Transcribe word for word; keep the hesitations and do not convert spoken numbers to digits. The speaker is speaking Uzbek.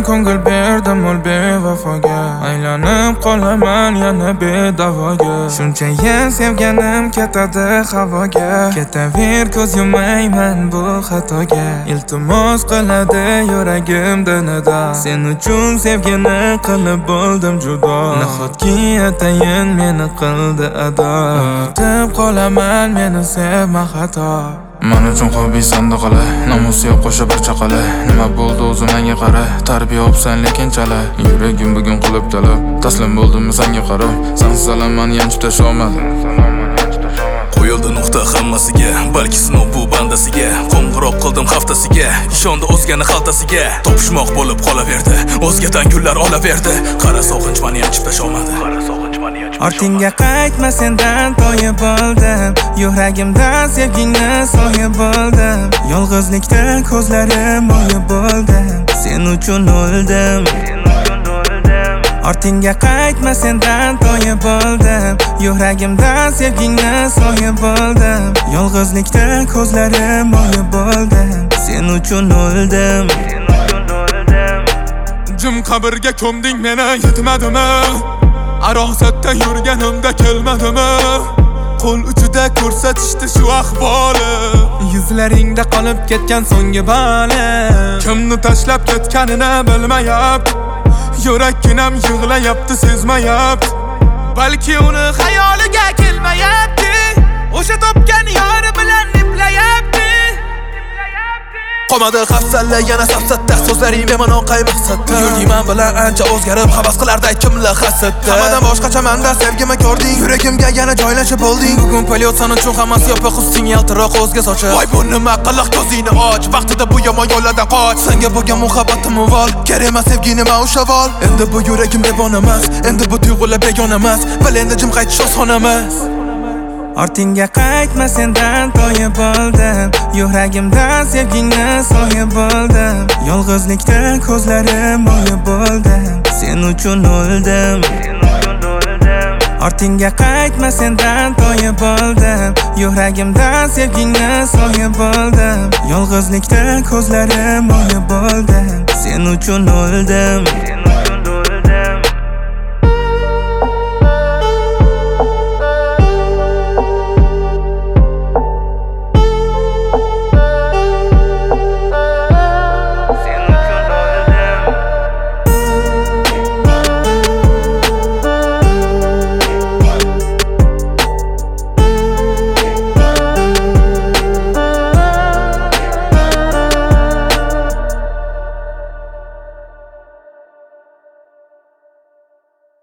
ko'ngil berdim ol bevafoga. Aylanib qolaman yana bedavoga. Shuncha yil sevganim ketadi havoga. Ketaver ko'z yumayman bu xatoga. Iltimos qiladi yuragimda nida. Sen uchun sevgini qilib bo'ldim judo. Nahotki atayin meni qildi ado. Unutib qolaman meni sevma xato. Men uchun hobby sandoqala, nomusi yo'q qo'sha bir chaqala. Nima bo'ldi o'zim menga qara, tarbiya opsan lekin chala. Yuragim bugun qilib talab, taslim bo'ldim senga qarab. Sensiz alamman yanchib tasholmadim. Qo'yildi nuqta hammasiga, balki sinov bu bandasiga. Qo'ng'iroq qildim haftasiga, ishondi o'zgani xaltasiga. Topishmoq bo'lib qolaverdi, o'zgadan gullar olaverdi. Qara sog'inch meni yanchib tasholmadi. Ortingga qaytma sendan toyib bo'ldim. Yuragimda sevgingni so'yib bo'ldim. Yolg'izlikda ko'zlarim oyib bo'ldim. Sen uchun o'ldim. Ortingga qaytma sendan toyib bo'ldim. Yuragimda sevgingni so'yib bo'ldim. Yolg'izlikda ko'zlarim oyib bo'ldim. Sen uchun o'ldim. Jim qabrga ko'mding meni yetmadimi? Arosatda yurganimda kelmadimi? Qo'l uchida ko'rsatishdi shu ahvoli. Yuzlaringda qolib ketgan so'nggi balim. Kimni tashlab ketganini bilmayapti. Yurakginam yig'layapti sezmayapti. Balki uni xayoliga kelmayapti. O'sha topgan yori bilan neplayapti. Qomadi hafsalla yana safsatda, so'zlaring bemalol qay maqsadda. Yurdim men bilan ancha o'zgarib, havas qilardi kimlar hasatda. Hammadan boshqacha menda sevgimni ko'rding, yuragimga yana joylashib bo'lding. Bugun polyotsan uchun hammasi yopiq, usting yaltiroq o'zga sochib. Voy bu nima qiliq, ko'zingni och, vaqtida bu yomon yo'llardan qoch. Senga bo'lgan muhabbatim uvol, kerak emas sevgini men ushavol. Endi bu yuragim devona emas, endi bu tuyg'ular begona emas. Bil endi jim qaytish oson emas. Ortingga qaytma sendan toyib bo'ldim. Yuragimda sevgingni so'yib bo'ldim. Yolg'izlikda ko'zlarim oyib bo'ldim. Sen uchun o'ldim. Ortingga qaytma sendan toyib bo'ldim. Yuragimda sevgingni so'yib bo'ldim. Yolg'izlikda ko'zlarim oyib bo'ldim. Sen uchun o'ldim.